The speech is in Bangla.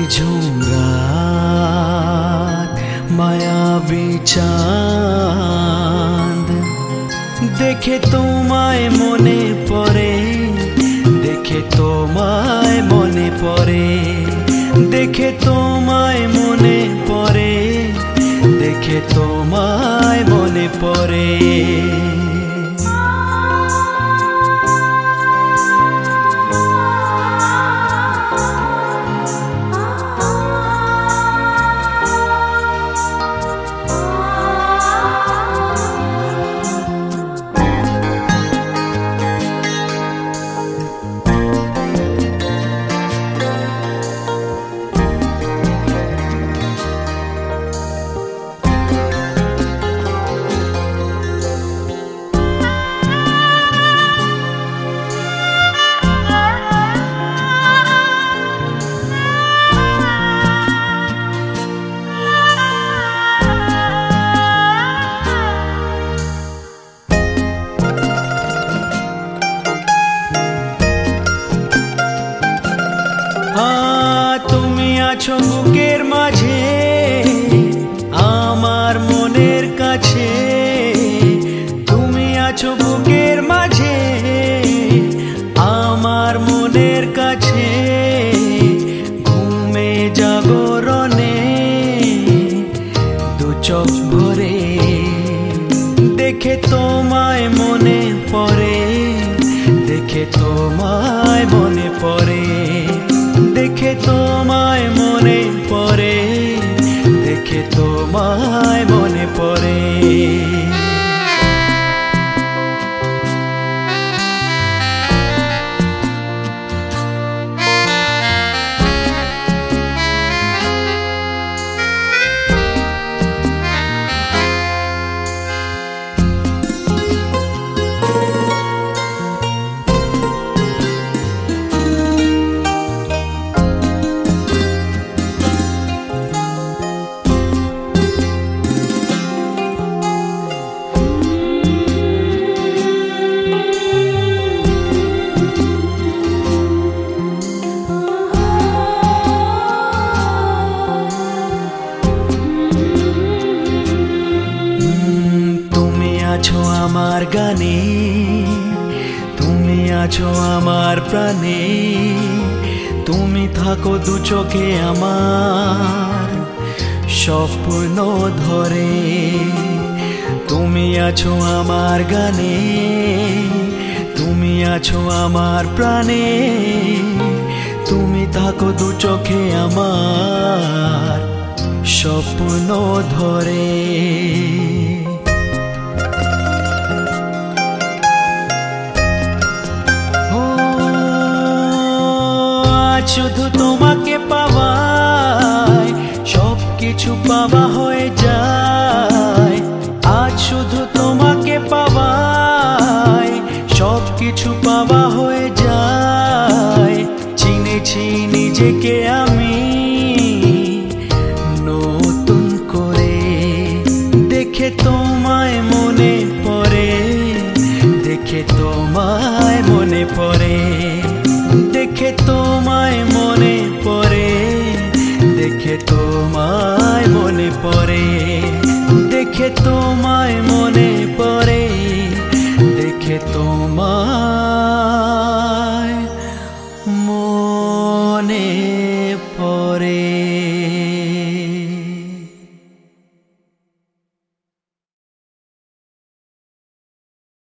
ঝুমরাত মায়াবী চাঁদ দেখে তোমায় মনে পড়ে, দেখে তোমায় মনে পড়ে, দেখে তোমায় মনে পড়ে, দেখে তোমায় মনে পড়ে। তুমি আছো বুকের মাঝে আমার মনের কাছে, তুমি আছো বুকের মাঝে আমার মনের কাছে, ঘুমে জাগরণে দু চোখ ভরে দেখে তোমায় মনে পড়ে, দেখে তোমায় মনে পড়ে, দেখে তোমায় মনে পড়ে, দেখে তোমায় মনে পড়ে। আছো আমার গানে, তুমি আছো আমার প্রাণে, তুমি থাকো দু চোখে আমার স্বপ্ন ধরে। তুমি আছো আমার গানে, তুমি আছো আমার প্রাণে, তুমি থাকো দু চোখে আমার স্বপ্ন ধরে। শুধু তোমাকে পাওয়ায় সব কিছু পাওয়া হয়ে যায়, আজ শুধু তোমাকে পাওয়ায় সব কিছু পাওয়া হয়ে যায়। চিনেছি নিজেকে আমি নতুন করে, দেখে তোমায় মনে পড়ে, দেখে তোমায় মনে পড়ে, দেখে তোমায় মনে পড়ে, দেখে তোমায় মনে পড়ে, দেখে তোমায় মনে পড়ে, দেখে তোমায় মনে পড়ে।